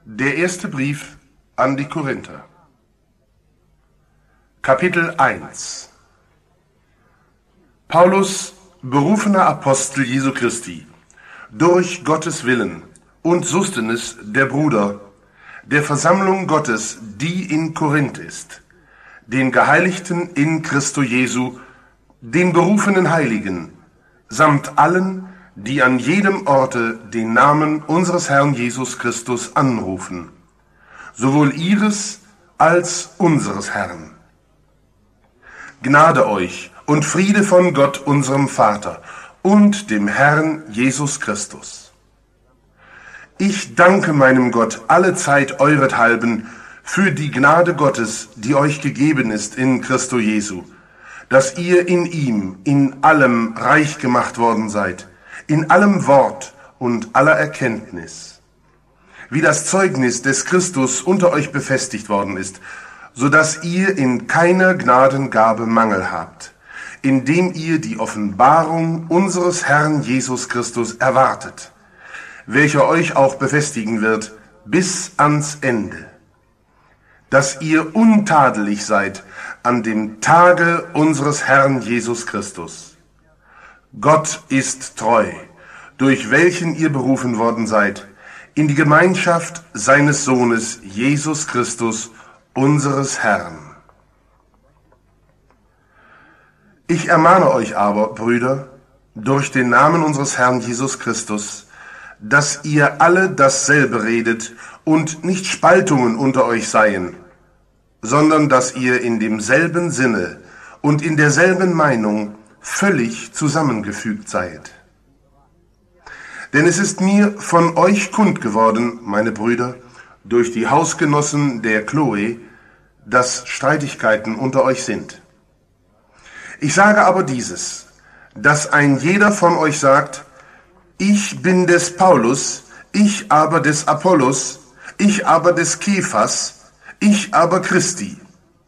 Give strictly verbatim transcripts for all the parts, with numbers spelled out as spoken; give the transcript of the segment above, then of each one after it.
Der erste Brief an die Korinther. Kapitel eins. Paulus, berufener Apostel Jesu Christi, durch Gottes Willen, und Sostenes, der Bruder, der Versammlung Gottes, die in Korinth ist, den Geheiligten in Christo Jesu, den berufenen Heiligen, samt allen, die an jedem Orte den Namen unseres Herrn Jesus Christus anrufen, sowohl ihres als unseres Herrn. Gnade euch und Friede von Gott, unserem Vater, und dem Herrn Jesus Christus. Ich danke meinem Gott allezeit eurethalben für die Gnade Gottes, die euch gegeben ist in Christo Jesu, dass ihr in ihm in allem reich gemacht worden seid, in allem Wort und aller Erkenntnis, wie das Zeugnis des Christus unter euch befestigt worden ist, so dass ihr in keiner Gnadengabe Mangel habt, indem ihr die Offenbarung unseres Herrn Jesus Christus erwartet, welcher euch auch befestigen wird bis ans Ende, dass ihr untadelig seid an dem Tage unseres Herrn Jesus Christus. Gott ist treu, durch welchen ihr berufen worden seid, in die Gemeinschaft seines Sohnes Jesus Christus, unseres Herrn. Ich ermahne euch aber, Brüder, durch den Namen unseres Herrn Jesus Christus, dass ihr alle dasselbe redet und nicht Spaltungen unter euch seien, sondern dass ihr in demselben Sinne und in derselben Meinung völlig zusammengefügt seid. Denn es ist mir von euch kund geworden, meine Brüder, durch die Hausgenossen der Chloe, dass Streitigkeiten unter euch sind. Ich sage aber dieses, dass ein jeder von euch sagt, ich bin des Paulus, ich aber des Apollos, ich aber des Kephas, ich aber Christi.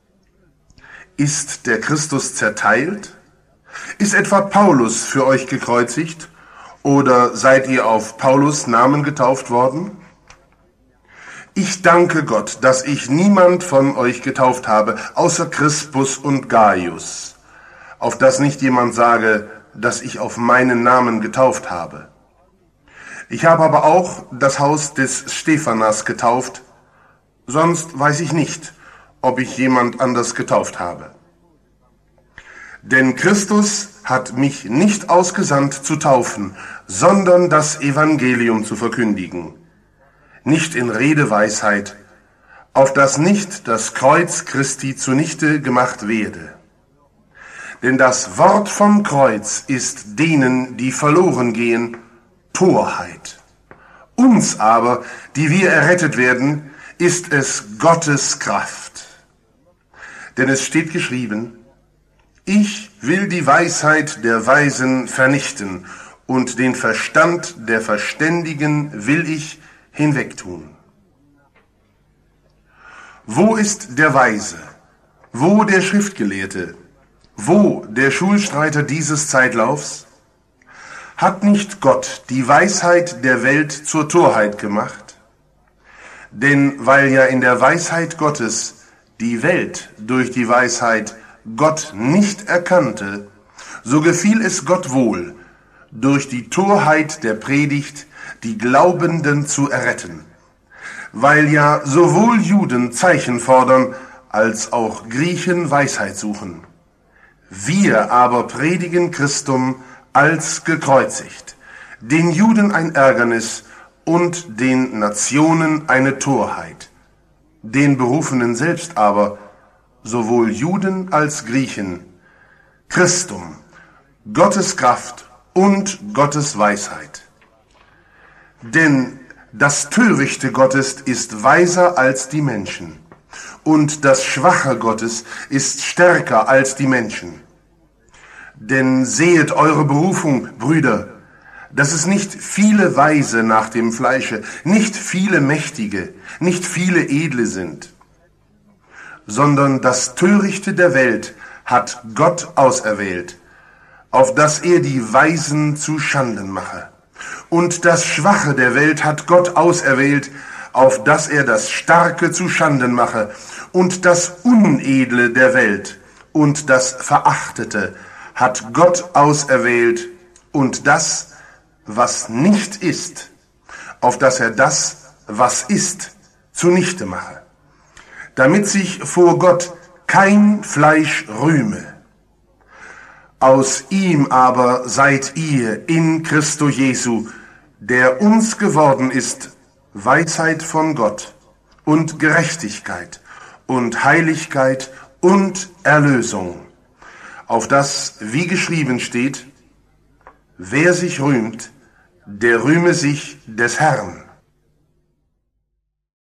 Ist der Christus zerteilt? Ist etwa Paulus für euch gekreuzigt, oder seid ihr auf Paulus Namen getauft worden? Ich danke Gott, dass ich niemand von euch getauft habe, außer Crispus und Gaius, auf dass nicht jemand sage, dass ich auf meinen Namen getauft habe. Ich habe aber auch das Haus des Stephanas getauft, sonst weiß ich nicht, ob ich jemand anders getauft habe. Denn Christus hat mich nicht ausgesandt zu taufen, sondern das Evangelium zu verkündigen, nicht in Redeweisheit, auf dass nicht das Kreuz Christi zunichte gemacht werde. Denn das Wort vom Kreuz ist denen, die verloren gehen, Torheit. Uns aber, die wir errettet werden, ist es Gottes Kraft. Denn es steht geschrieben, ich will die Weisheit der Weisen vernichten, und den Verstand der Verständigen will ich hinwegtun. Wo ist der Weise? Wo der Schriftgelehrte? Wo der Schulstreiter dieses Zeitlaufs? Hat nicht Gott die Weisheit der Welt zur Torheit gemacht? Denn weil ja in der Weisheit Gottes die Welt durch die Weisheit Gott nicht erkannte, so gefiel es Gott wohl, durch die Torheit der Predigt die Glaubenden zu erretten, weil ja sowohl Juden Zeichen fordern, als auch Griechen Weisheit suchen. Wir aber predigen Christum als gekreuzigt, den Juden ein Ärgernis und den Nationen eine Torheit, den Berufenen selbst aber, sowohl Juden als Griechen, Christum, Gottes Kraft und Gottes Weisheit. Denn das Törichte Gottes ist weiser als die Menschen, und das Schwache Gottes ist stärker als die Menschen. Denn sehet eure Berufung, Brüder, dass es nicht viele Weise nach dem Fleische, nicht viele Mächtige, nicht viele Edle sind, sondern das Törichte der Welt hat Gott auserwählt, auf dass er die Weisen zu Schanden mache. Und das Schwache der Welt hat Gott auserwählt, auf dass er das Starke zu Schanden mache und das Unedle der Welt und das Verachtete hat Gott auserwählt und das, was nicht ist, auf dass er das, was ist, zunichte mache, damit sich vor Gott kein Fleisch rühme. Aus ihm aber seid ihr in Christo Jesu, der uns geworden ist, Weisheit von Gott und Gerechtigkeit und Heiligkeit und Erlösung, auf das, wie geschrieben steht, wer sich rühmt, der rühme sich des Herrn.